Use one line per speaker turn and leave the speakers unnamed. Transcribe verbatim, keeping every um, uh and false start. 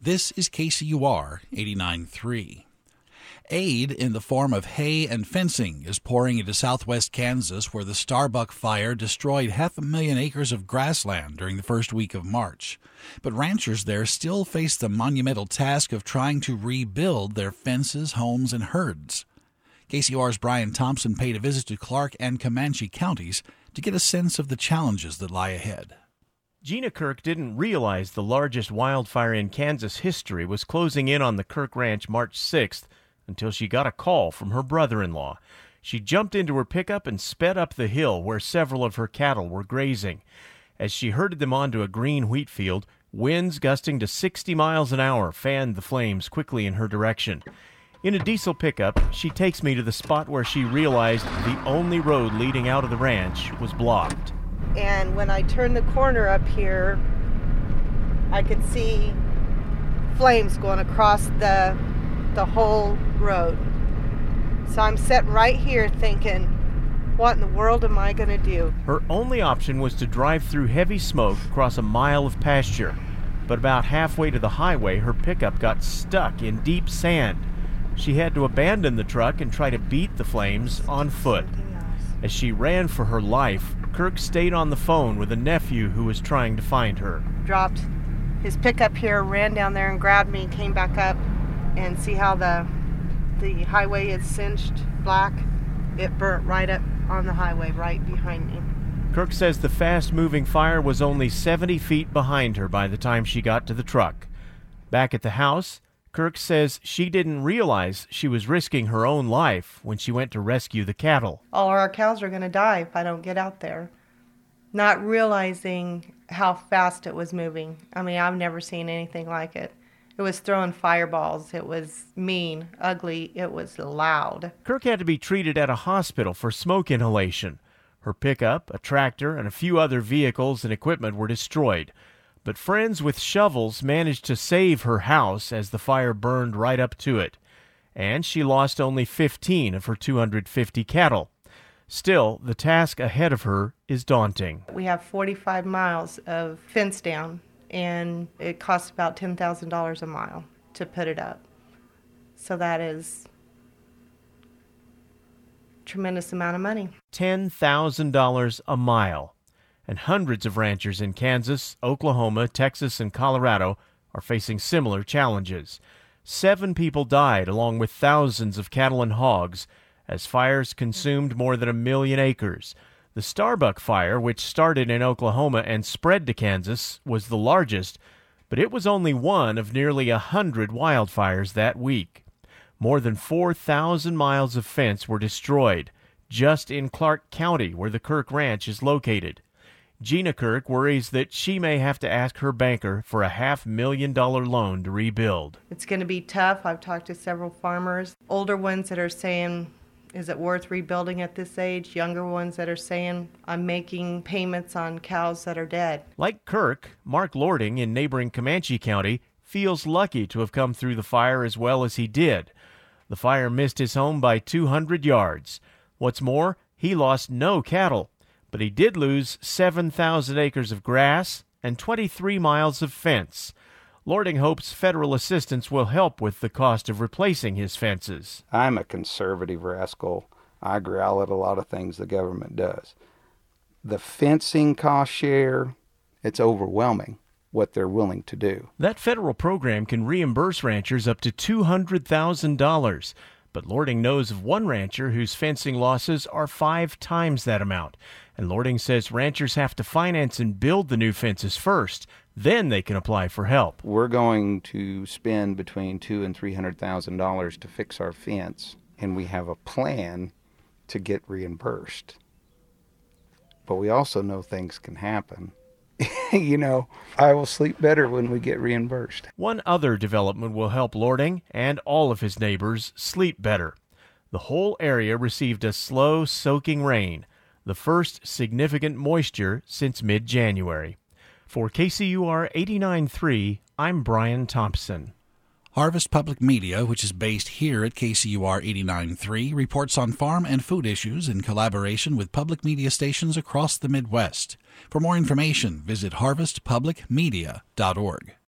This is K C U R eighty-nine point three. Aid in the form of hay and fencing is pouring into southwest Kansas, where the Starbuck fire destroyed half a million acres of grassland during the first week of March. But ranchers there still face the monumental task of trying to rebuild their fences, homes, and herds. K C U R's Brian Thompson paid a visit to Clark and Comanche counties to get a sense of the challenges that lie ahead.
Gina Kirk didn't realize the largest wildfire in Kansas history was closing in on the Kirk Ranch March sixth until she got a call from her brother-in-law. She jumped into her pickup and sped up the hill where several of her cattle were grazing. As she herded them onto a green wheat field, winds gusting to sixty miles an hour fanned the flames quickly in her direction. In a diesel pickup, she takes me to the spot where she realized the only road leading out of the ranch was blocked.
And when I turned the corner up here, I could see flames going across the the whole road. So I'm sitting right here thinking, what in the world am I going to do?
Her only option was to drive through heavy smoke across a mile of pasture. But about halfway to the highway, her pickup got stuck in deep sand. She had to abandon the truck and try to beat the flames on foot. As she ran for her life, Kirk stayed on the phone with a nephew who was trying to find her.
Dropped his pickup here, ran down there and grabbed me, came back up, and see how the the highway is singed black. It burnt right up on the highway right behind me.
Kirk says the fast-moving fire was only seventy feet behind her by the time she got to the truck. Back at the house, Kirk says she didn't realize she was risking her own life when she went to rescue the cattle.
All our cows are going to die if I don't get out there. Not realizing how fast it was moving. I mean, I've never seen anything like it. It was throwing fireballs. It was mean, ugly. It was loud.
Kirk had to be treated at a hospital for smoke inhalation. Her pickup, a tractor, and a few other vehicles and equipment were destroyed. But friends with shovels managed to save her house as the fire burned right up to it. And she lost only fifteen of her two hundred fifty cattle. Still, the task ahead of her is daunting.
We have forty-five miles of fence down, and it costs about ten thousand dollars a mile to put it up. So that is a tremendous amount of money.
ten thousand dollars a mile. And hundreds of ranchers in Kansas, Oklahoma, Texas, and Colorado are facing similar challenges. Seven people died, along with thousands of cattle and hogs, as fires consumed more than a million acres. The Starbuck fire, which started in Oklahoma and spread to Kansas, was the largest, but it was only one of nearly a hundred wildfires that week. More than four thousand miles of fence were destroyed, just in Clark County, where the Kirk Ranch is located. Gina Kirk worries that she may have to ask her banker for a half million dollar loan to rebuild.
It's going to be tough. I've talked to several farmers, older ones that are saying, is it worth rebuilding at this age? Younger ones that are saying, I'm making payments on cows that are dead.
Like Kirk, Mark Lording in neighboring Comanche County feels lucky to have come through the fire as well as he did. The fire missed his home by two hundred yards. What's more, he lost no cattle, but he did lose seven thousand acres of grass and twenty-three miles of fence. Lording hopes federal assistance will help with the cost of replacing his fences.
I'm a conservative rascal. I growl at a lot of things the government does. The fencing cost share, it's overwhelming what they're willing to do.
That federal program can reimburse ranchers up to two hundred thousand dollars. But Lording knows of one rancher whose fencing losses are five times that amount. And Lording says ranchers have to finance and build the new fences first. Then they can apply for help.
We're going to spend between two and three hundred thousand dollars to fix our fence, and we have a plan to get reimbursed. But we also know things can happen. You know, I will sleep better when we get reimbursed.
One other development will help Lording and all of his neighbors sleep better. The whole area received a slow, soaking rain, the first significant moisture since mid-January. For K C U R eighty-nine point three, I'm Brian Thompson.
Harvest Public Media, which is based here at K C U R eighty-nine point three, reports on farm and food issues in collaboration with public media stations across the Midwest. For more information, visit harvest public media dot org.